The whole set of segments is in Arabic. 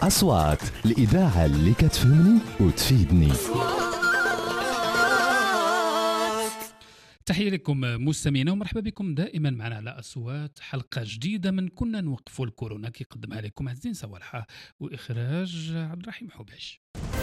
أصوات الإذاعة اللي كتفهمني وتفيدني. تحية لكم مستمعينا ومرحبا بكم دائما معنا على أصوات، حلقة جديدة من كنا نوقفوا الكورونا، كيقدمها لكم عز الدين صوالحة وإخراج عبد الرحيم حبيش.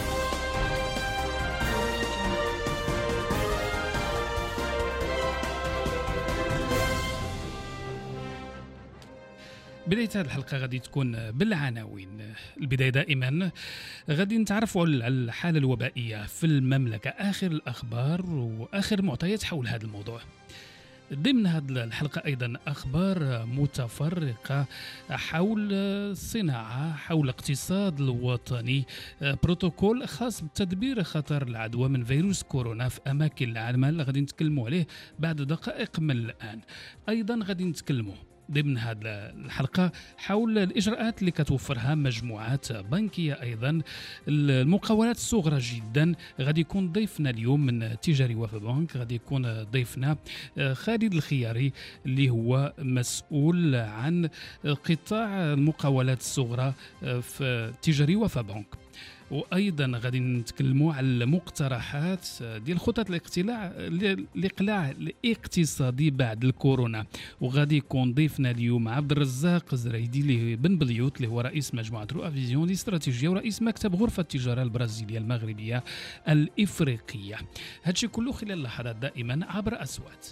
بداية هذه الحلقة غادي تكون بالعناوين. البداية دائما غادي نتعرفوا على الحالة الوبائية في المملكة، آخر الأخبار وآخر المعطيات حول هذا الموضوع. ضمن هذه الحلقة أيضا أخبار متفرقة حول الصناعة، حول الاقتصاد الوطني، بروتوكول خاص بتدبير خطر العدوى من فيروس كورونا في أماكن العمل غادي نتكلموا عليه بعد دقائق من الآن. أيضا غادي نتكلموا ضمن هذه الحلقة حول الإجراءات اللي كتوفرها مجموعات بنكية، أيضا المقاولات الصغرى جدا. غادي يكون ضيفنا اليوم من تجاري وفا بنك، غادي يكون ضيفنا خالد الخياري اللي هو مسؤول عن قطاع المقاولات الصغرى في تجاري وفا بنك. وايضا غادي نتكلموا على المقترحات ديال خطط الاقلاع الاقتصادي بعد الكورونا، وغادي يكون ضيفنا اليوم عبد الرزاق زريدي اللي بن بليوت اللي هو رئيس مجموعه رؤى فيزيون الاستراتيجيه ورئيس مكتب غرفه التجاره البرازيليه المغربيه الافريقيه. هادشي كله خلال لحظات دائما عبر اصوات.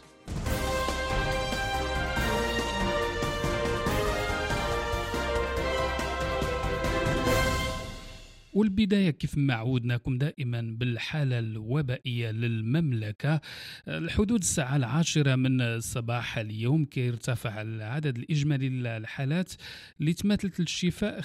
والبداية كيف ما عودناكم دائما بالحالة الوبائية للمملكة. الحدود الساعة 10 من صباح اليوم كيرتفع العدد الإجمالي للحالات اللي تماثلت للشفاء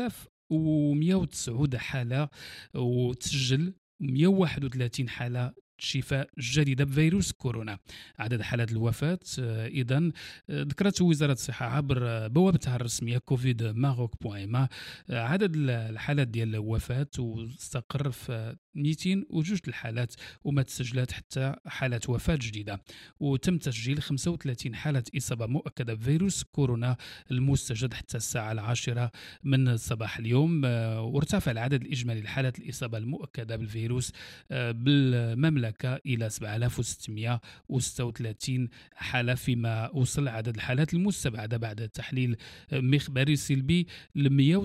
5109 حالة، وتسجل 131 حالة شفاء جديدة بفيروس كورونا. عدد حالات الوفاة إذن ذكرت وزارة الصحة عبر بوابتها الرسمية covid-maroc.ma. عدد الحالات ديال الوفاة واستقر في 202 الحالات، وما تسجلت حتى حالة وفاة جديدة، وتم تسجيل 35 حالة إصابة مؤكدة بفيروس كورونا المستجد حتى الساعة 10 من صباح اليوم. وارتفع العدد الإجمالي لحالات الإصابة المؤكدة بالفيروس بالمملكة إلى 7636 حالة، فيما وصل عدد الحالات المستبعدة بعد تحليل مخبري سلبي ل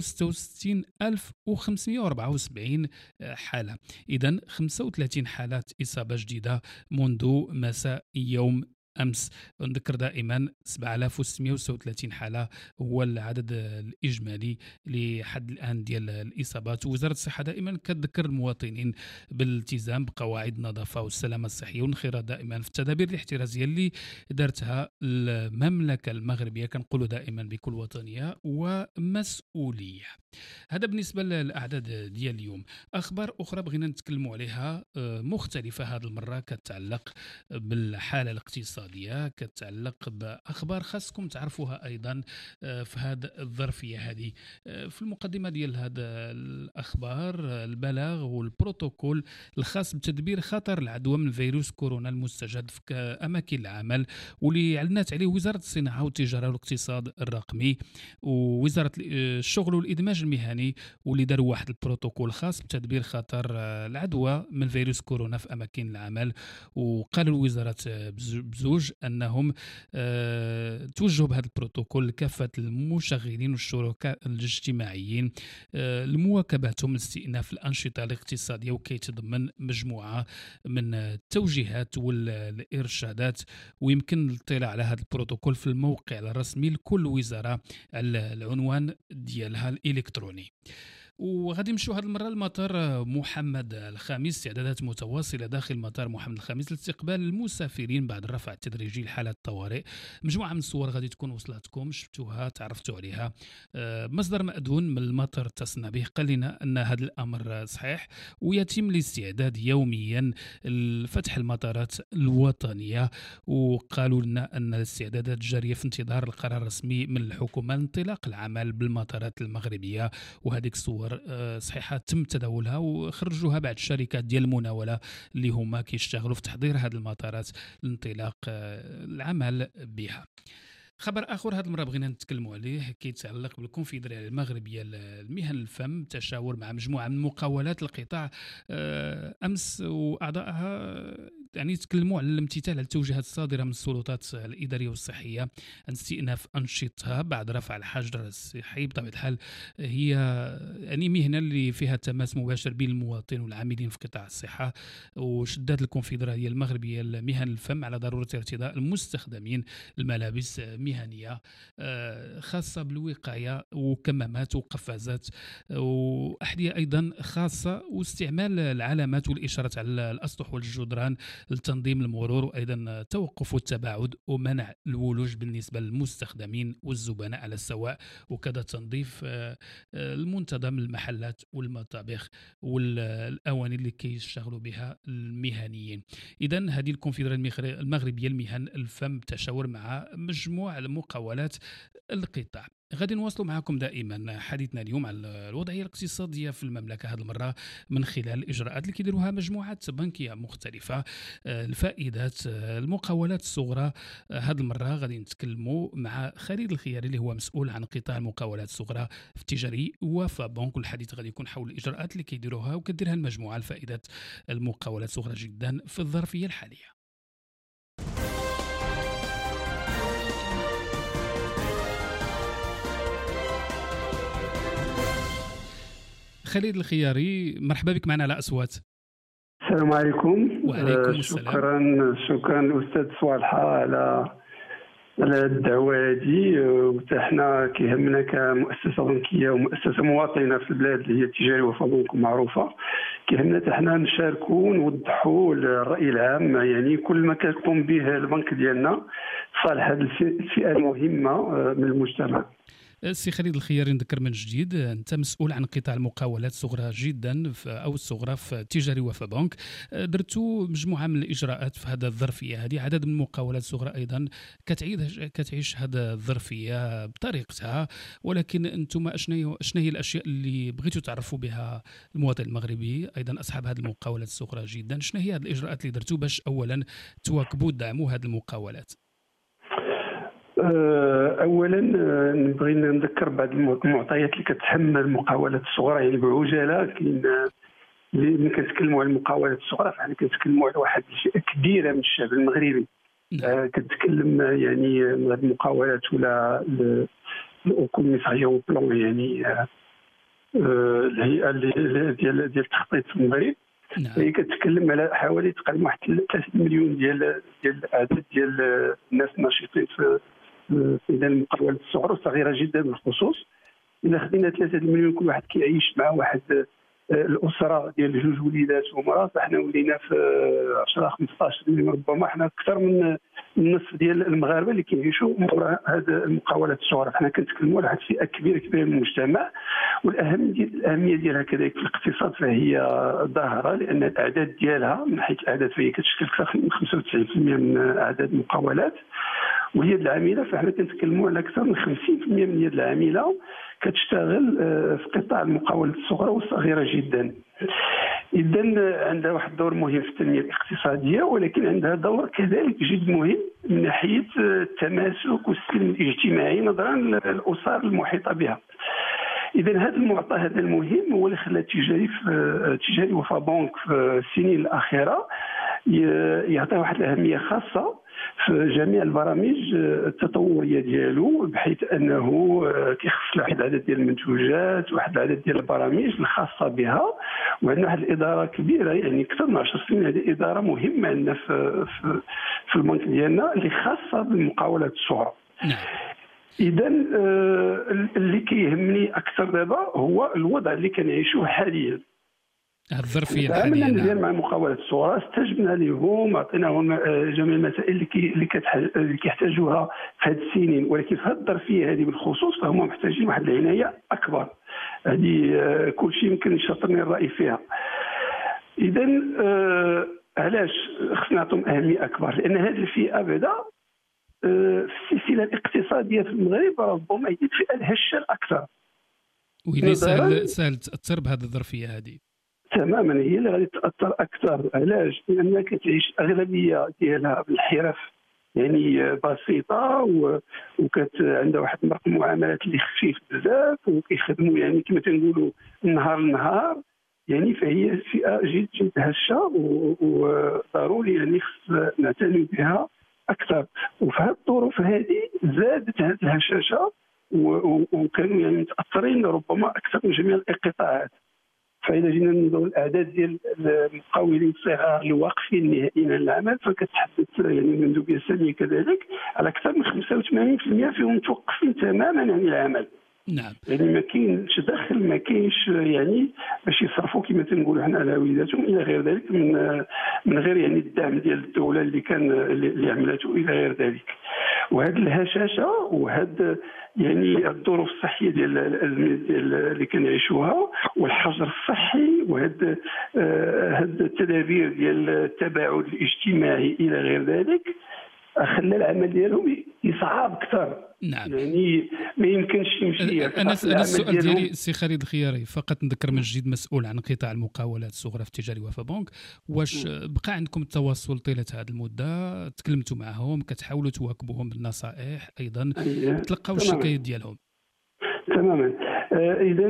160574 حالة. إذن 35 حالات إصابة جديدة منذ مساء يوم أمس. نذكر دائما 7636 حالة هو العدد الإجمالي لحد الآن ديال الإصابات. وزارة الصحة دائما كتذكر المواطنين بالالتزام بقواعد النظافة والسلامة الصحية والانخراط دائما في التدابير الاحترازية اللي دارتها المملكة المغربية، كنقولوا دائما بكل وطنية ومسؤولية. هذا بالنسبة للأعداد ديال اليوم. أخبار أخرى بغينا نتكلموا عليها مختلفة هذه المرة، كتعلق بالحالة الاقتصادية، كتعلق بأخبار خاصكم تعرفوها أيضا في هذه الظرفية هذه. في المقدمة ديال هذا الأخبار البلاغ والبروتوكول الخاص بتدبير خطر العدوى من فيروس كورونا المستجد في أماكن العمل، واللي أعلنت عليه وزارة الصناعة والتجارة والاقتصاد الرقمي ووزارة الشغل والإدماج المهني، واللي داروا واحد البروتوكول خاص بتدبير خطر العدوى من فيروس كورونا في أماكن العمل. وقالوا الوزارة بزوج أنهم توجهوا بهذا البروتوكول لكافة المشغلين والشركاء الاجتماعيين لمواكبتهم لاستئناف الأنشطة الاقتصادية، وكيتضمن مجموعة من التوجيهات والإرشادات. ويمكن الاطلاع على هذا البروتوكول في الموقع الرسمي لكل وزارة على العنوان ديالها الإلكتروني. وغادي نمشيو هذه المره لمطار محمد الخامس. استعدادات متواصله داخل مطار محمد الخامس لاستقبال المسافرين بعد الرفع التدريجي لحاله الطوارئ. مجموعه من الصور غادي تكون وصلتكم، شفتوها تعرفتوا عليها. مصدر مأذون من المطار اتصلنا به قال لنا ان هذا الامر صحيح، ويتم الاستعداد يوميا لفتح المطارات الوطنيه. وقالوا لنا ان الاستعدادات جاريه في انتظار القرار الرسمي من الحكومه لانطلاق العمل بالمطارات المغربيه. وهذيك الصور صحيحه تم تداولها وخرجوها بعض الشركات ديال المناوله اللي هما كيشتغلوا في تحضير هذه المطارات لانطلاق العمل بها. خبر اخر هذه المره بغينا نتكلموا عليه كيتعلق بالكونفدراليه المغربيه للمهن الفم، تشاور مع مجموعه من مقاولات القطاع امس، واعضائها يعني تكلموا على الامتثال على التوجيهات الصادره من السلطات الاداريه والصحيه عن استئناف انشطتها بعد رفع الحجر الصحي. بطبيعه الحال هي يعني مهنه اللي فيها تماس مباشر بين المواطن والعاملين في قطاع الصحه، وشدت الكونفدراليه المغربيه لمهن الفم على ضروره ارتداء المستخدمين الملابس مهنيه خاصه بالوقايه وكمامات وقفازات واحذيه ايضا خاصه، واستعمال العلامات والاشارات على الاسطح والجدران لتنظيم المرور، وايضا توقف التباعد ومنع الولوج بالنسبه للمستخدمين والزبناء على السواء، وكذا تنظيف المنتظم المحلات والمطابخ والاواني اللي كيشتغلوا بها المهنيين. اذا هذه الكونفدراليه المغربيه لمهن الفم تشاور مع مجموعه المقاولات القطاع. غادي نواصلوا معكم دائما حديثنا اليوم على الوضعيه الاقتصاديه في المملكه، هذه المره من خلال الاجراءات اللي كيديروها مجموعات بنكيه مختلفه، الفائدات، المقاولات الصغرى. هذه المره غادي نتكلموا مع خالد الخياري اللي هو مسؤول عن قطاع المقاولات الصغرى في التجاري وفا بنك، والحديث غادي يكون حول الاجراءات اللي كيديروها وكديرها المجموعه الفائدات المقاولات الصغرى جدا في الظرفيه الحاليه. خالد الخياري، مرحبا بك معنا على أصوات. السلام عليكم. وعليكم السلام. شكرا الأستاذ صوالحة على الدعوة هذه، وحنا كيهمنا كمؤسسة بنكية ومؤسسة مواطنة في البلاد اللي هي التجاري وفا بنك معروفة، كيهمنا حنا نشاركوا ونوضحوا للرأي العام يعني كل ما كيقوم به البنك ديالنا صالح هذه الفئة المهمة من المجتمع. سي خالد الخياري، نذكر من جديد انت مسؤول عن قطاع المقاولات الصغرى جدا او الصغرى في تجاري وفا بنك. درتوا مجموعه من الاجراءات في هذا الظرفيه هذه، عدد من المقاولات الصغرى ايضا كتعيش هذا الظرفيه بطريقتها، ولكن انتم اشنو هي الاشياء اللي بغيتوا تعرفوا بها المواطن المغربي ايضا اصحاب هذه المقاولات الصغرى جدا؟ شنو هي هذه الاجراءات اللي درتوا باش اولا تواكبوا ودعموا هذه المقاولات؟ اولا نبغي نذكر بعض المعطيات اللي كتحمل المقاولات الصغرى يعني بعجاله. كاين ملي كنتكلموا على المقاولات الصغرى فحنا كنتكلموا على واحد الفئه كبيره من الشعب المغربي. كنتكلم يعني هذه المقاولات ولا الاوكوميساريا وبلون يعني الهيئه ديال التخطيط في المغرب. هي كتكلم على حوالي تقريبا واحد 3 مليون ديال الاعداد ديال الناس الناشطين في المقاولات الصغرى والصغيره جدا بالخصوص. الا خدينا 3 مليون كل واحد كيعيش مع واحد الاسره ديال 2 وليدات ومراه، فاحنا ولينا في 10 15 مليون، ربما حنا اكثر من النصف ديال المغاربه اللي كيعيشوا مورا هذه المقاولات الصغرى. حنا كنتكلموا على واحد الفئه كبيره من المجتمع، والاهميه ديالها كذلك في الاقتصاد فهي ظاهره، لان الاعداد ديالها من حيث الاعداد فهي كتشكل اكثر من 95% من اعداد المقاولات. واليد العامله فاحنا كنتكلموا على اكثر من 50% من اليد العامله كتشتغل في قطاع المقاولات الصغرى والصغيره جدا. اذا عندها واحد الدور مهم في التنميه الاقتصاديه، ولكن عندها دور كذلك جد مهم من ناحيه التماسك والسلم الاجتماعي نظرا للاسر المحيطه بها. اذا هذا المعطى هذا المهم هو اللي خلى تجاري وفا بنك في السنين الاخيره يعطي واحد الاهميه خاصه في جميع البرامج التطوريه ديالو، بحيث انه كيخص واحد العدد ديال المنتوجات واحد العدد ديال البرامج الخاصه بها. وعندنا واحد الاداره كبيره يعني اكثر من 10 سنين، هذه اداره مهمه عندنا في البنك ديالنا اللي خاصه بالمقاولات الصغرى. اذا اللي كيهمني اكثر دابا هو الوضع اللي كنعيشوه حاليا، الظرفيه الحاليه. عملنا مزيان مع المقاولات الصغرى، استجبنا لهم، عطيناهم جميع المسائل اللي كيحتاجوها في هذه السنين، ولكن في هذه الظرفيه هذه بالخصوص فهم محتاجين واحد العنايه اكبر. هذه كل شيء يمكن يشطرني الراي فيها. اذا علاش خصنا نعطيهم اهميه اكبر؟ لان هذه الفئه بعدا في السلسله الاقتصاديه في المغرب ربما هي الفئه الهشه الاكثر، واللي سهل تاثر بهذه الظرفيه هذه تماما. هي اللي غادي تاثر اكثر. علاش؟ لان كتعيش اغلبيه ديالها بالحرف يعني بسيطه وكانت عندها واحد رقم معاملات اللي خفيف بزاف وكيخدموا يعني كما تنقولوا النهار للنهار يعني. فهي فئه جد جد هشه وضروري يعني خص نعتني بها اكثر. وفي هذه الظروف هذه زادت هذه الهشاشه وكانوا يعني متاثرين ربما اكثر من جميع القطاعات. فإذا جينا ننظروا الأعداد ديال المقاولين الصغار الواقفين نهائيا عن العمل فكتحدث يعني المندوبية السامية كذلك على أكثر من 85% فيهم متوقفين تماما عن العمل. نعم. يعني ما كاينش دخل، ما كاينش يعني باش يصرفوا كما تنقولوا حنا على وليداتهم الى غير ذلك من غير يعني الدعم ديال الدوله اللي عملته الى غير ذلك. وهذه الهشاشه وهذا يعني الظروف الصحيه ديال اللي كنعيشوها والحجر الصحي وهذا التدابير ديال التباعد الاجتماعي الى غير ذلك خلى العمل ديالهم يصعب اكثر. نعم. يعني ما يمكنش تمشي. انا السؤال ديالي سي خالد الخياري فقط نذكر من جديد مسؤول عن قطاع المقاولات الصغرى في تجاري وفا بنك، واش بقى عندكم التواصل طيله هذه المده؟ تكلمتوا معهم، كتحاولوا تواكبوهم بالنصائح ايضا، تلقاو الشكايات ديالهم؟ تماما. اذا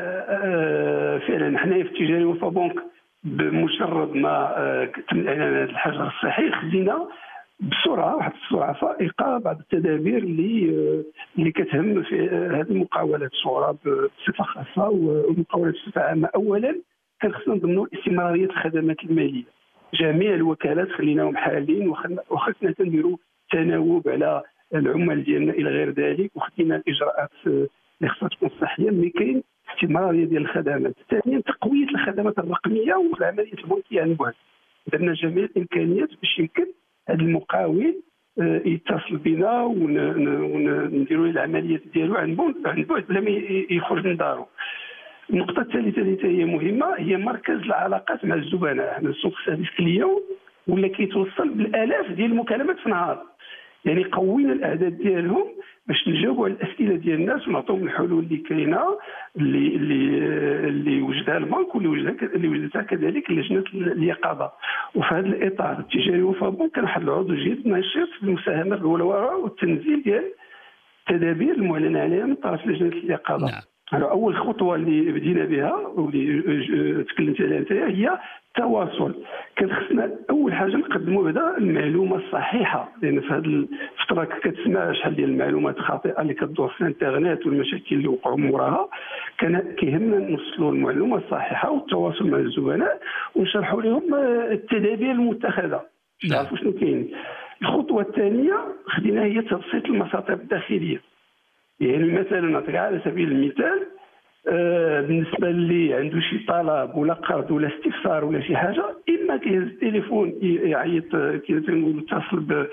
فعلا حنا في تجاري وفا بنك بمجرد ما تم اعلان هذا الحجر الصحي خدينا بسرعه واحد السرعه فائقه بعض التدابير اللي كتهم في هذه المقاولات الصغرى بصفه خاصه والمقاولات بصفه عامه. اولا كان خصنا نضمنوا استمراريه الخدمات الماليه. جميع الوكالات خليناهم حالين وخصنا تنديروا تناوب على العمال ديالنا الى غير ذلك وخدينا الاجراءات اللي خصها تكون صحيه ملي كاين استمراريه ديال الخدمات. ثانيا تقويه الخدمات الرقميه والعمليه البنكيه عن بعد. درنا جميع الامكانيات باش يمكن هذا المقاول يتصل بنا ونديروا العمليات ديالو عن بعد بلا ما يخرج من دارو. النقطة الثالثة اللي هي مهمة هي مركز العلاقات مع الزبناء. حنا السوق السادس اليوم ولا كيتوصل بالالاف ديال المكالمات في النهار. يعني قوينا الاعداد ديالهم باش نجاوبوا على الاسئله ديال الناس ونعطيهم الحلول اللي كاينه اللي وجدها البنك واللي وجدتها كذلك لجنه اليقظه. وفي هذا الاطار التجاري وفا بنك كان واحد العضو جديد نشيط في المساهمه بالوراء والتنزيل ديال التدابير المعلن عليها من طرف لجنه اليقظه. نعم. اول خطوه اللي بدينا بها واللي تكلمت عليها انت هي التواصل. كان خصنا اول حاجه نقدموا بعدا المعلومه الصحيحه، لان في هذه الفتره كتسمع شحال ديال المعلومات الخاطئه اللي كتدور في الانترنت والمشاكل اللي وقعوا موراها. كان كيهمنا نوصلوا المعلومه الصحيحه والتواصل مع الزبناء ونشرحوا لهم التدابير المتخذه يعرفوا شنو كاين. الخطوه الثانيه خدينا هي تبسيط المساطر الداخليه. يعني مثلا نعطيك على سبيل المثال بالنسبه اللي عنده شي طلب ولا قرض ولا استفسار ولا شي حاجه، اما كيهز التليفون يعيط كما تنقولوا يتصل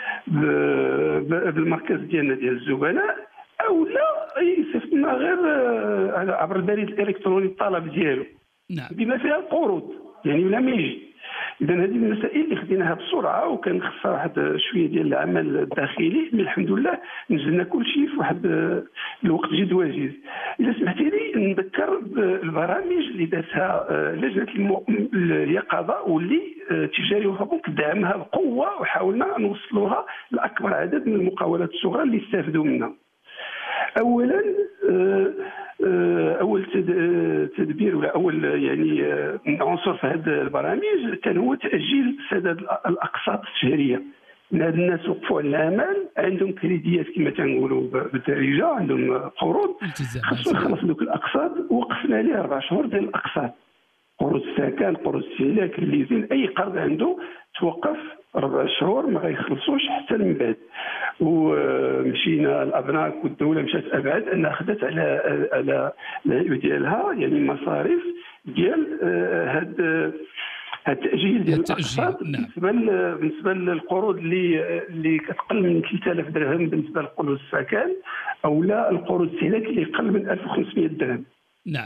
بالمركز ديالنا ديال الزبناء، او لا يصيفط لنا غير عبر البريد الالكتروني الطلب ديالو. نعم. بما فيها القروض يعني ولا ما يجي. اذا هذه المسائل اللي خديناها بسرعه وكان خصها واحد شويه ديال العمل الداخلي، من الحمد لله نزلنا كل شيء في واحد الوقت جد وجيز. اذا سمحتي لي نذكر البرامج اللي دارتها لجنه اليقظه واللي تجاري وفا بنك دعمها بقوه وحاولنا نوصلوها لاكبر عدد من المقاولات الصغرى اللي استافدوا منها. اولا اول تدبير ولا اول يعني عنصر في هذه البرامج كان هو تاجيل سداد الاقساط الشهريه. هاد الناس وقفوا على العمل، عندهم كريديات كما تنقولوا بالدارجه، عندهم قروض خاصهم يخلصوا دوك الاقساط. وقفنا عليه 4 شهور ديال الاقساط، قروض السكن، قروض الاستهلاك، الليزين، اي قرض عنده توقف 4 شهور ما غيخلصوش حتى من بعد. ومشينا الابناك والدوله مشات ابعد انها خدات على العبء ديالها يعني المصاريف ديال هاد التاجيل ديال الاقساط. بالنسبه للقروض اللي كتقل من 3000 درهم بالنسبه لقروض السكن، او لا القروض الاستهلاك اللي يقل من 1500 درهم. نعم.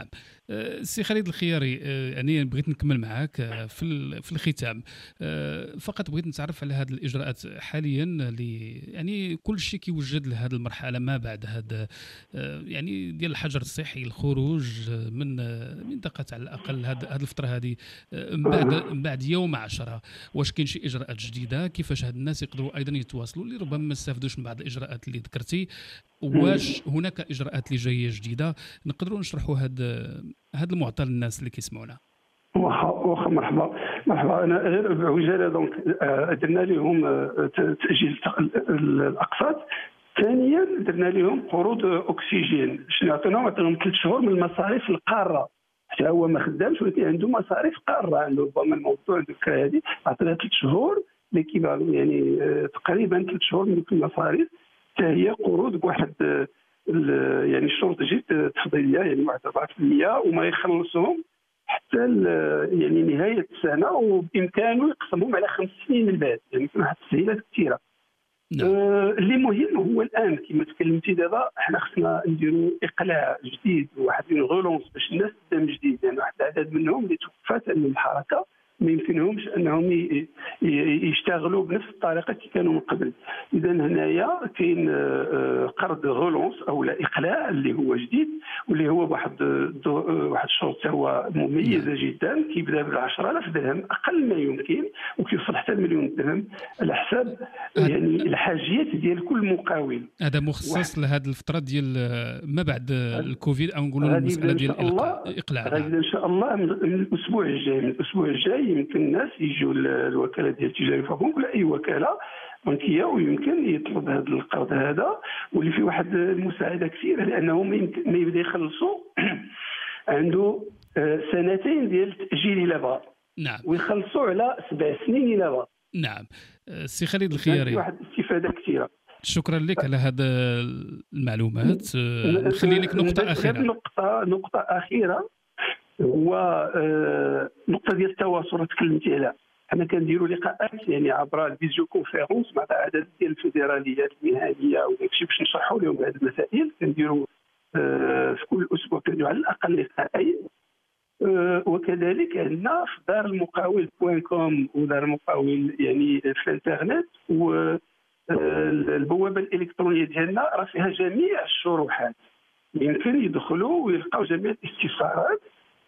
سي خالد الخياري، يعني بغيت نكمل معاك في الختام. فقط بغيت نتعرف على هذه الاجراءات حاليا اللي يعني كل شيء كيوجد لهذه المرحله ما بعد هذا يعني ديال الحجر الصحي، الخروج من منطقه على الاقل هذه الفتره هذه من بعد يوم 10. واش كاين شي اجراءات جديده؟ كيفاش هاد الناس يقدروا ايضا يتواصلوا اللي ربما ما استافدوش من بعض الاجراءات اللي ذكرتي؟ واش هناك اجراءات اللي جايه جديده نقدروا نشرحوا هذا المعطى للناس اللي كيسمعونا؟ واخا مرحبا. انا غير بعجاله دونك درنا لهم تاجيل الاقساط. ثانيا درنا لهم قروض اكسجين. شنو عطيناهم 3 شهور من المصاريف القاره، حتى هو ما خدامش ولكن عنده مصاريف قاره، عنده ربما الموضوع عنده الفكره هذه. عطينا 3 شهور ليكيفالون يعني تقريبا 3 شهور من المصاريف، حتى هي قروض بواحد يعني الشروط جد تفضيليه، يعني واحد 4% وما يخلصهم حتى يعني نهايه السنه، وبامكانه يقسمهم على 5 سنين من بعد. يعني كاين واحد التسهيلات كثيره. اللي مهم هو الان كما تكلمتي دابا حنا خصنا نديروا اقلاع جديد وواحد غولونس باش الناس تبدا من جديد، يعني واحد العدد منهم اللي توقفات عن الحركه ما يمكنهمش انهم يشتغلوا بنفس الطريقه اللي كانوا من قبل. اذا هنايا كاين قرض غولونس او لا اقلاع اللي هو جديد، واللي هو واحد الشروط هو مميزه جدا، كيبدا ب 10,000 درهم اقل ما يمكن، وكيوصل حتى 1,000,000 درهم على حساب يعني الحاجيات ديال كل مقاول. هذا مخصص لهذه الفتره ديال ما بعد الكوفيد، او نقولوا المساله ديال الاقلاع. غادي ان شاء الله من الاسبوع الجاي يمكن الناس يجوا الوكاله ديال التجاري فابونك ولا اي وكاله بنكيه، ويمكن يطلب هذا القرض هذا واللي فيه واحد المساعده كثيره، لانه ما يبدا يخلصوا عنده 2 ديال التاجيل الى بغى. نعم. ويخلصوا على 7 سنين الى بغى. نعم. سي خالد الخياري، واحد الاستفاده كثيره. شكرا لك على هذا المعلومات. نخلي لك نقطه اخيره. نقطه اخيره هو نقطه ديال التواصل تكلمتي عليها. حنا كنديروا لقاءات يعني عبر الفيديو كونفيرونس مع عدد ديال الفيدراليات المهنيه وداكشي باش نشرحوا لهم هذه المسائل. كنديروا في كل اسبوع كنديروا على الاقل لقاءين. وكذلك عندنا في دار المقاول .com ودار المقاول يعني في الانترنت، والبوابه الالكترونيه ديالنا راه فيها جميع الشروحات، يمكن يدخلوا ويلقاو جميع الاستفسارات.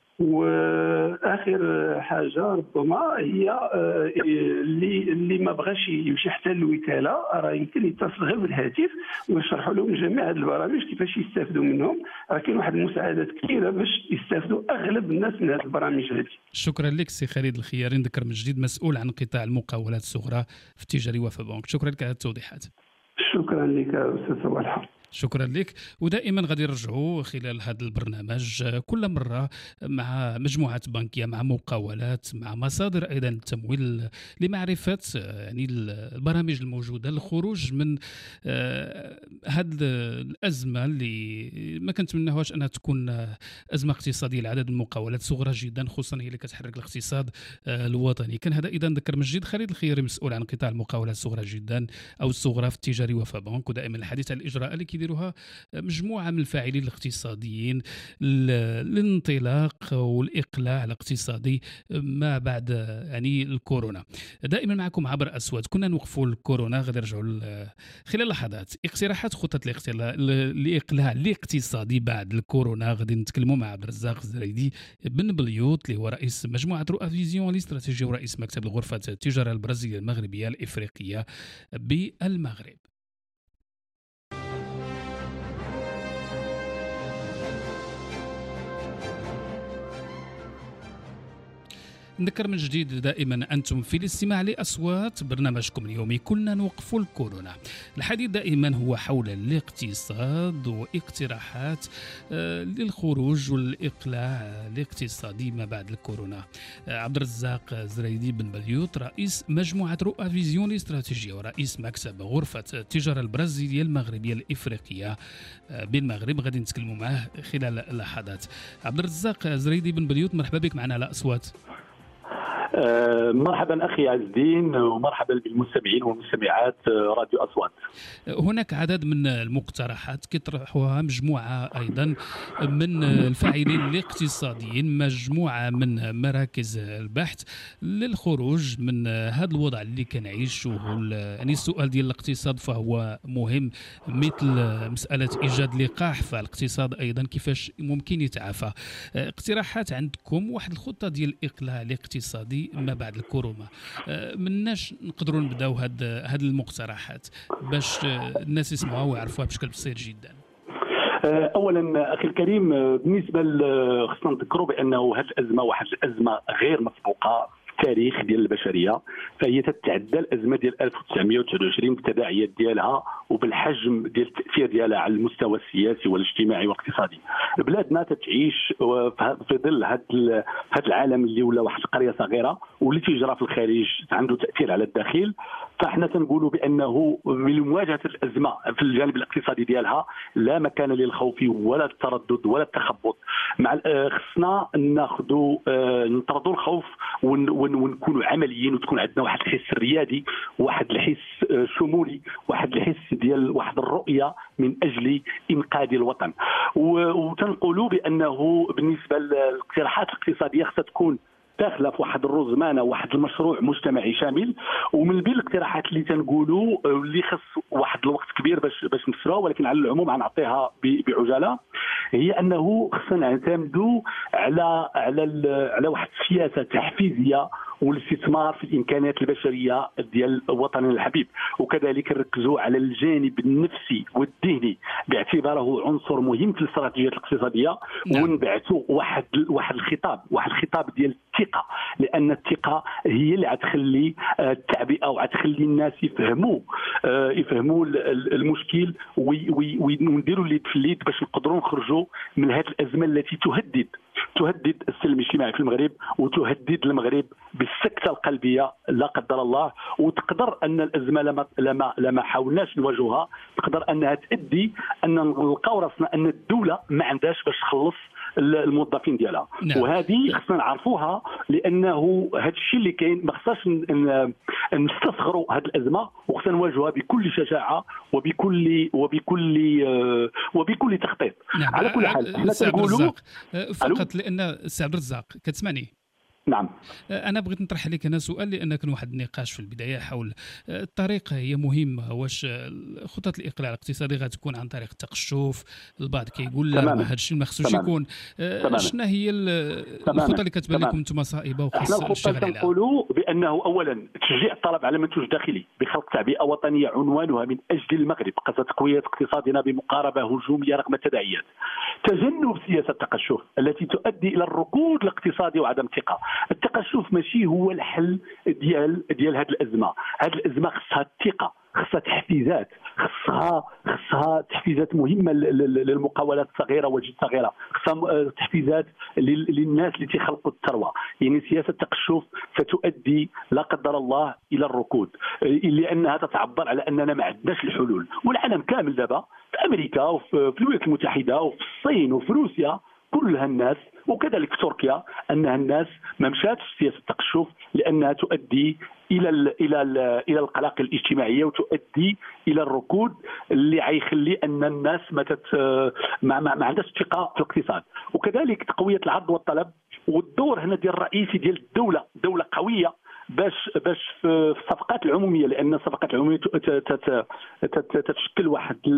واخر حاجه ربما هي اللي ما بغاش يمشي حتى للوكاله راه يمكن يتصل غير بالهاتف ويشرحوا لهم جميع هذه البرامج كيفاش يستافدوا منهم. راه كاين واحد المساعدات كثيره باش يستافدوا اغلب الناس من هذه البرامج هذه. شكرا لك سي خالد الخياري، نذكر من جديد مسؤول عن قطاع المقاولات الصغرى في التجاري وفا بنك. شكرا لك على التوضيحات. شكرا لك استاذ صباح الخير. شكرا لك. ودائما غادي نرجعوا خلال هذا البرنامج كل مره مع مجموعات بنكيه، مع مقاولات، مع مصادر ايضا التمويل لمعرفه يعني البرامج الموجوده للخروج من هذه الازمه اللي ما كنتمناوهاش انها تكون ازمه اقتصاديه لعدد من المقاولات صغرى جدا، خصوصا هي اللي كتحرك الاقتصاد الوطني. كان هذا اذا نذكر من جديد خالد الخياري مسؤول عن قطاع المقاولات الصغرى جدا او الصغرى في التجاري وفا بنك. ودائما الحديث عن الاجراءات اللي كيديروها مجموعه من الفاعلين الاقتصاديين للانطلاق والاقلاع الاقتصادي ما بعد يعني الكورونا. دائما معكم عبر اسود. كنا نوقفوا الكورونا، غادي نرجعوا خلال لحظات اقتراحات خطط الاقلاع الاقتصادي بعد الكورونا. غادي نتكلموا مع عبد الرزاق الزريدي بن بليوت اللي هو رئيس مجموعه رؤى فيزيون الاستراتيجيه ورئيس مكتب الغرفه التجاره البرازيليه المغربيه الافريقيه بالمغرب. نذكر من جديد دائما أنتم في الاستماع لأصوات برنامجكم اليومي كلنا نوقف الكورونا. الحديث دائما هو حول الاقتصاد واقتراحات للخروج والإقلاع الاقتصادي ما بعد الكورونا. عبد الرزاق زريدي بن بليوت رئيس مجموعة رؤى فيزيون الاستراتيجية ورئيس مكتب غرفة التجارة البرازيلية المغربية الإفريقية بالمغرب غادي نتكلموا معه خلال لحظات. عبد الرزاق زريدي بن بليوت، مرحبا بك معنا على أصوات. مرحبا أخي عز الدين، ومرحبا بالمستمعين والمستمعات راديو أصوات. هناك عدد من المقترحات يطرحها مجموعة أيضا من الفاعلين الاقتصاديين، مجموعة من مراكز البحث للخروج من هذا الوضع اللي كنعيشه. يعني السؤال ديال الاقتصاد فهو مهم، مثل مسألة إيجاد لقاح فالاقتصاد أيضا كيفاش ممكن يتعافى. اقتراحات عندكم واحد الخطة ديال الإقلاع الاقتصادي ما بعد الكورونا، مناش نقدروا نبداو هاد المقترحات باش الناس يسمعوها ويعرفوها بشكل بسيط جدا؟ اولا اخي الكريم، بالنسبه خصنا نذكروا بانه هذه الازمه واحد الازمه غير مسبوقه التاريخ ديال البشريه، فهي تتعدى الازمه ديال 1929 بالتداعيات ديالها وبالحجم ديال التاثير ديالها على المستوى السياسي والاجتماعي والاقتصادي. بلادنا تتعيش في ظل هذا العالم اللي ولا واحد القريه صغيره، واللي تيجرى في الخارج عنده تاثير على الداخل. فاحنا تنقولوا بانه بمواجهه الازمه في الجانب الاقتصادي ديالها لا مكان للخوف ولا التردد ولا التخبط. خصنا نطردوا الخوف ونكونوا عمليين، وتكون عندنا واحد الحس ريادي، واحد الحس شمولي، واحد الحس ديال واحد الرؤيه من اجل انقاذ الوطن. وتنقولوا بانه بالنسبه للاقتراحات الاقتصاديه خصها تكون داخله في واحد الرزمانه، واحد المشروع مجتمعي شامل. ومن بين الاقتراحات اللي تنقولوا اللي خص واحد الوقت كبير باش نفسروها، ولكن على العموم غنعطيها بعجاله، هي انه خصنا نعتمدوا على واحد السياسه تحفيزيه والاستثمار في الامكانيات البشريه ديال وطننا الحبيب، وكذلك نركزوا على الجانب النفسي والذهني باعتباره عنصر مهم في الاستراتيجيات الاقتصاديه. ونبعثوا واحد الخطاب ديال الثقه، لان الثقه هي اللي غتخلي التعبئه وغتخلي الناس يفهموا المشكل ونديروا اليد في اليد باش نقدروا نخرجوا من هذه الازمه التي تهدد السلم الاجتماعي في المغرب، وتهدد المغرب بالسكته القلبيه لا قدر الله. وتقدر ان الازمه لما حاولناش نواجهها تقدر انها تؤدي ان نلقاو راسنا ان الدوله ما عندهاش باش تخلص الموظفين ديالها. وهذه خصنا نعرفوها، لانه هذا الشيء اللي كاين ما خصناش نستصغروا هذه الازمه، وخصنا نواجهها بكل شجاعه وبكل تخطيط. على كل حال احنا تنقولوا فقط لان السي عبد الرزاق كتسمعني؟ نعم. أنا بغيت نطرح عليك أنا سؤال، لأن كان واحد النقاش في البداية حول الطريقة هي مهمة. واش خطة الإقلاع الاقتصادي غتكون عن طريق التقشف؟ البعض كيقول لا هذا الشيء ما خصوش يكون. شنو هي الخطة اللي كتبان لكم انتم صائبة وخاص الشغل عليها؟ نقولوا بأنه أولا تشجيع الطلب على منتوج داخلي بخلق تعبئة وطنية عنوانها من أجل المغرب قصد تقوية اقتصادنا بمقاربة هجومية رغم التداعيات. تجنب سياسة التقشف التي تؤدي إلى الركود الاقتصادي وعدم الثقة. التقشف ماشي هو الحل ديال هذه الازمه. هذه الازمه خصها الثقه، خصها تحفيزات، خصها تحفيزات مهمه للمقاولات الصغيره والجد صغيره، خصها تحفيزات للناس اللي تيخلقوا الثروه. يعني سياسه التقشف ستؤدي لا قدر الله الى الركود، لانها تتعبر على اننا ما عندناش الحلول. والعالم كامل دابا في امريكا وفي الولايات المتحده وفي الصين وفي روسيا كلها الناس، وكذلك في تركيا، انها الناس ما مشاتش سياسه التقشف لانها تؤدي الى القلاقل الاجتماعيه وتؤدي الى الركود اللي غيخلي ان الناس ما عندهاش ثقه في الاقتصاد. وكذلك تقويه العرض والطلب، والدور هنا ديال الرئيسي ديال الدوله، دوله قويه باش في الصفقات العموميه، لان الصفقات العموميه تتشكل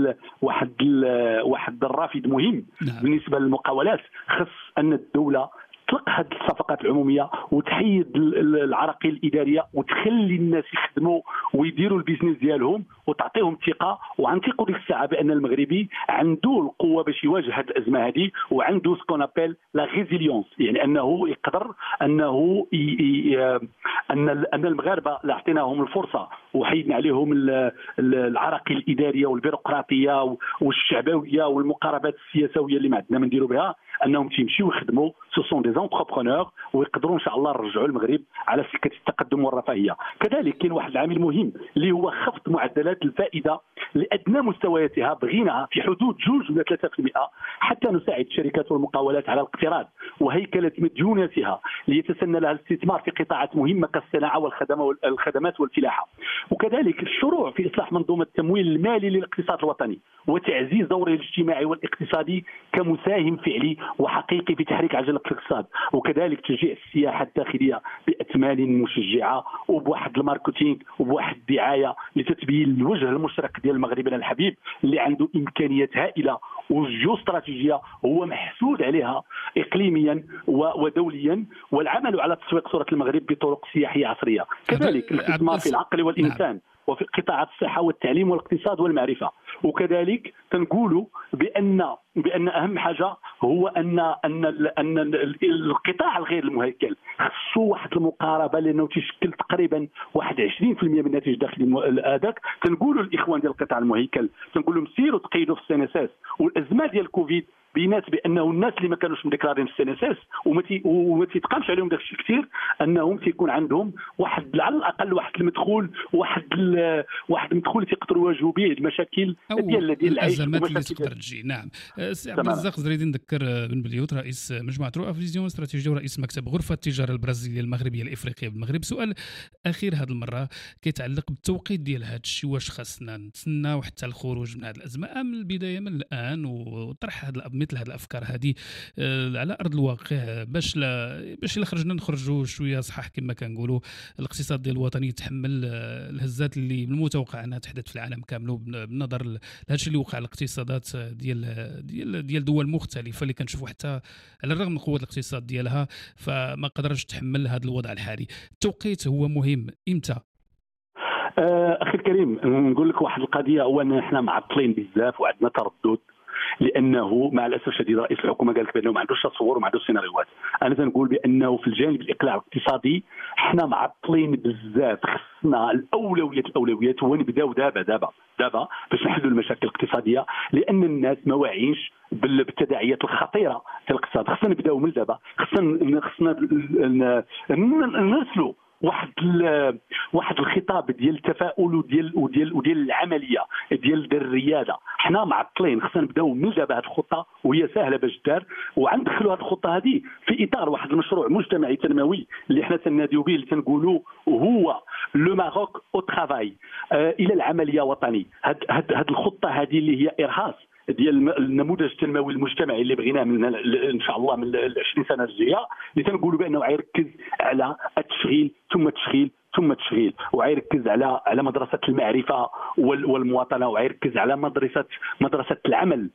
واحد الرافد مهم بالنسبه للمقاولات. خص ان الدوله تطلق هذه الصفقات العموميه وتحيد العراقيل الاداريه وتخلي الناس يخدموا ويديروا البيزنس ديالهم وتعطيهم ثقه، وغنثقوا ديك الساعه بان المغربي عنده القوه باش يواجه هذه الازمه هذه، وعنده سكون ابيل لا ريزيليونس، يعني انه يقدر انه ان المغاربه اللي اعطيناهم الفرصه وحيدنا عليهم العراقيل الاداريه والبيروقراطيه والشعبويه والمقاربات السياسويه اللي ما عندنا ما نديروا بها، انهم تيمشيو يخدموا سو سون دي زونتربرونور ويقدروا ان شاء الله يرجعوا المغرب على سكه التقدم والرفاهيه. كذلك كاين واحد العامل مهم اللي هو خفض معدلات الفائده لادنى مستوياتها، بغينا في حدود 2 ولا 3% حتى نساعد الشركات والمقاولات على الاقتراض وهيكله مديوناتها ليتسنى لها الاستثمار في قطاعات مهمه كالصناعه والخدمات والفلاحه. وكذلك الشروع في اصلاح منظومه التمويل المالي للاقتصاد الوطني وتعزيز دوره الاجتماعي والاقتصادي كمساهم فعلي وحقيقي في تحريك عجله الاقتصاد. وكذلك تشجيع السياحه الداخليه باثمان مشجعه وبواحد الماركتينغ وبواحد الدعايه لتتبين الوجه المشرق ديال مغربنا الحبيب اللي عنده امكانيات هائله وجيو استراتيجيه هو محسود عليها اقليميا ودوليا، والعمل على تسويق صوره المغرب بطرق سياحيه عصريه. كذلك الاستثمار في العقل والانسان وفي قطاعات الصحه والتعليم والاقتصاد والمعرفه. وكذلك تنقولوا بان اهم حاجه هو ان القطاع الغير المهيكل خصو واحد المقاربه لانه تشكل تقريبا واحد 20% من الناتج الداخلي هذاك. تنقولوا الاخوان ديال القطاع المهيكل تنقول لهم سيروا تقيدوا في السي ان اس اس، والازمه ديال كوفيد بينات بانه الناس اللي ما كانوش مديكلارين في السي ان اس اس وما تيتقامش عليهم داك الشيء كثير انهم تيكون عندهم واحد على الاقل واحد المدخول واحد المدخول تيقدروا يواجهوا به المشاكل ديال العيش الازمات اللي تقدر تجي. نعم سي عبد الرزاق زريدي نذكر بن بليوت رئيس مجموعه رؤى فيزيون استراتيجيه ورئيس مكتب غرفه التجاره البرازيليه المغربيه الافريقيه بالمغرب. سؤال اخير هذه المره كيتعلق بالتوقيت ديال هذا الشيء، واش خاصنا نتسناو حتى الخروج من هذه الازمه من البدايه من الان وطرح مثل هذه الافكار هذه على ارض الواقع باش الا خرجنا نخرجوا شويه صحاح كما كنقولوا الاقتصاد ديال الوطني يتحمل الهزات اللي من المتوقع انها تحدث في العالم كامل بالنظر لهذا الشيء اللي وقع الاقتصادات ديال دول مختلفه اللي كنشوفوا حتى على الرغم من قوه الاقتصاد ديالها فما قدرش تحمل هذا الوضع الحالي. التوقيت هو مهم. امتى؟ اخي الكريم نقول لك واحد القضيه، هو ان احنا معطلين بزاف وعندنا تردد لانه مع الاسف الشديد رئيس الحكومه قال لك بانه ما عندوش تصور وما عندوش سيناريوهات. انا تنقول بانه في الجانب الاقلاع الاقتصادي احنا معطلين بزاف، خصنا الاولويات هو نبداو دابا باش نحلوا المشاكل الاقتصاديه لان الناس ما واعيينش بالتداعيات الخطيره في الاقتصاد. خصنا نبداو من دابا، خصنا نرسلوا واحد الخطاب ديال التفاؤل وديال العمليه ديال الرياده. حنا معطلين، خصنا نبداو من دابا هذه الخطه وهي سهله باش دار، وغندخلوا هذه الخطه هذه في اطار واحد المشروع مجتمعي تنموي اللي حنا تناديو به اللي تنقولوا هو لو ماروك او ترافاي الى العمليه وطني. هذه الخطه هذه اللي هي ارهاص ديال النموذج التنموي المجتمعي اللي بغيناه من ان شاء الله من 20 سنه الجايه، اللي تنقولوا بانه غيركز على التشغيل ثم تشغيل وغيركز على مدرسه المعرفه والمواطنه، وغيركز على مدرسه العمل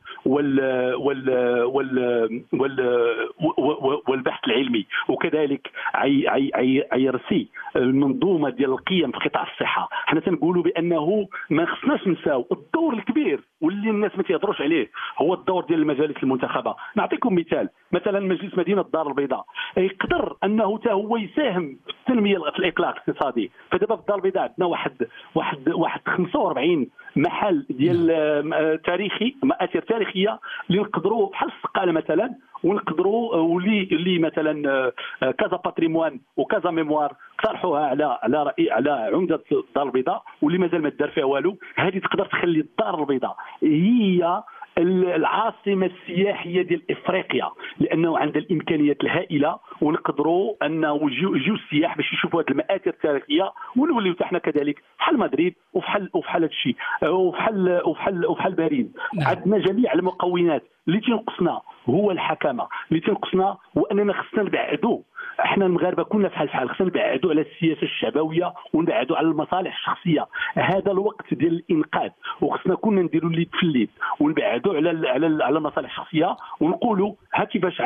والبحث العلمي، وكذلك يرسي المنظومه ديال القيم في قطاع الصحه. حنا تنقولوا بانه ما خصناش نساو الدور الكبير واللي الناس ما تيهضروش عليه هو الدور ديال المجالس المنتخبه. نعطيكم مثال، مثلا مجلس مدينه الدار البيضاء يقدر انه حتى هو يساهم في التنميه في الاقلاع الاقتصادي. فدابا في الدار البيضاء عندنا واحد 45 محل ديال تاريخي، مآثر تاريخيه اللي نقدروا بحال السقاله مثلا، ونقدروا واللي مثلا كذا باتريموان وكذا ميموار طرحوها على عمده الدار البيضاء واللي مازال ما دار فيها والو. هذه تقدر تخلي الدار البيضاء هي العاصمه السياحيه ديال افريقيا، لانه عندها الامكانيات الهائله ونقدروا انه يجيو السياح باش يشوفوا هذه المآثر التاريخيه، ونوليو حنا كذلك بحال مدريد وبحال هذا الشيء وبحال باريس. عندنا جميع المقومات. اللي تنقصنا هو الحكمه، اللي تنقصنا هو اننا خصنا نبعدوا. احنا المغاربه كلنا بحال خصنا نبعدوا على السياسه الشعبويه ونبعدوا على المصالح الشخصيه. هذا الوقت ديال الانقاذ، وخصنا كنا نديروا اليد في اليد ونبعدوا على المصالح الشخصيه، ونقولوا ها كيفاش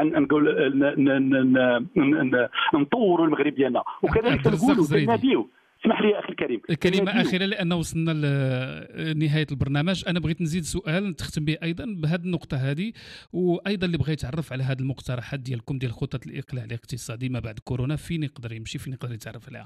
نطوروا المغرب ديالنا. وكذلك تنقولوا تناديو. اسمح لي اخي الكريم كلمه اخيره لانه وصلنا لنهايه البرنامج. انا بغيت نزيد سؤال نختم به ايضا بهذه النقطه هذه، وايضا اللي بغيت يتعرف على هذه المقترحات ديالكم ديال خطه الاقلاع الاقتصادي ما بعد كورونا، فين يقدر يمشي، فين يقدر يتعرف عليها؟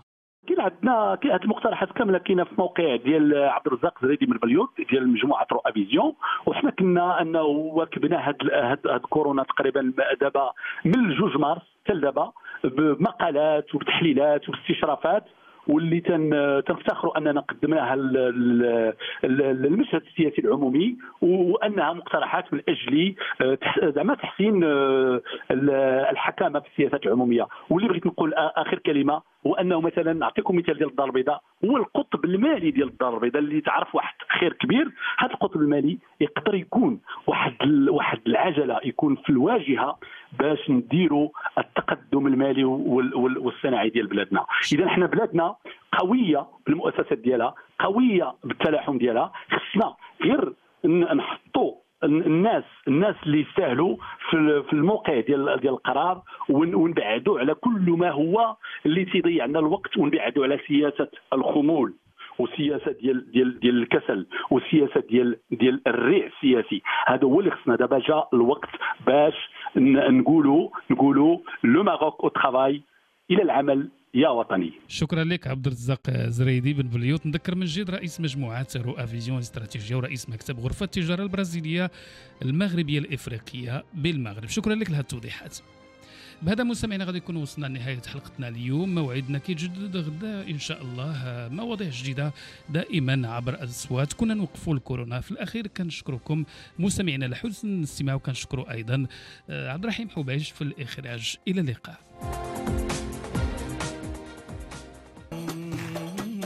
كاين هذه المقترحات كامله كاينه في موقع ديال عبد الرزاق زريدي من بليوت ديال مجموعه رؤى فيزيون، وحنا كنا انه واكبنا هاد كورونا تقريبا دابا من 2 مارس حتى دابا بمقالات وبتحليلات وباستشرافات، واللي تنفتخروا اننا قدمناها للمشهد السياسي العمومي، وانها مقترحات من اجل زعما تحسين الحكامه في السياسات العموميه. واللي بغيت نقول اخر كلمه هو انه مثلا نعطيكم مثال ديال الدار البيضاء، هو القطب المالي ديال الدار البيضاء اللي تعرف واحد خير كبير. هذا القطب المالي يقدر يكون واحد العجله يكون في الواجهه باش نديروا التقدم المالي والصناعي ديال بلادنا. اذا حنا بلادنا قويه بالمؤسسات ديالها، قويه بالتلاحم ديالها، خصنا غير نحطوا الناس اللي يستاهلوا في الموقع ديال القرار، ونبعدوا على كل ما هو اللي تيضيع لنا الوقت، ونبعدوا على سياسه الخمول وسياسه ديال الكسل وسياسه ديال الريع السياسي. هذا هو اللي خصنا. دابا جاء الوقت باش نقولوا لو ماروك او ترافاي، الى العمل يا وطني. شكرا لك عبد الرزاق زريدي بن بليوت، نذكر من جديد رئيس مجموعه رؤى فيزيون استراتيجيه ورئيس مكتب غرفه التجاره البرازيليه المغربيه الافريقيه بالمغرب. شكرا لك لهذه التوضيحات. بهذا مستمعينا غادي نكون وصلنا لنهايه حلقتنا اليوم. موعدنا كيتجدد غدا ان شاء الله، مواضيع جديده دائما عبر الاصوات. كنا نوقفوا الكورونا. في الاخير كنشكركم مستمعينا لحسن الاستماع، وكنشكروا ايضا عبد الرحيم حبيش في الاخراج. الى اللقاء.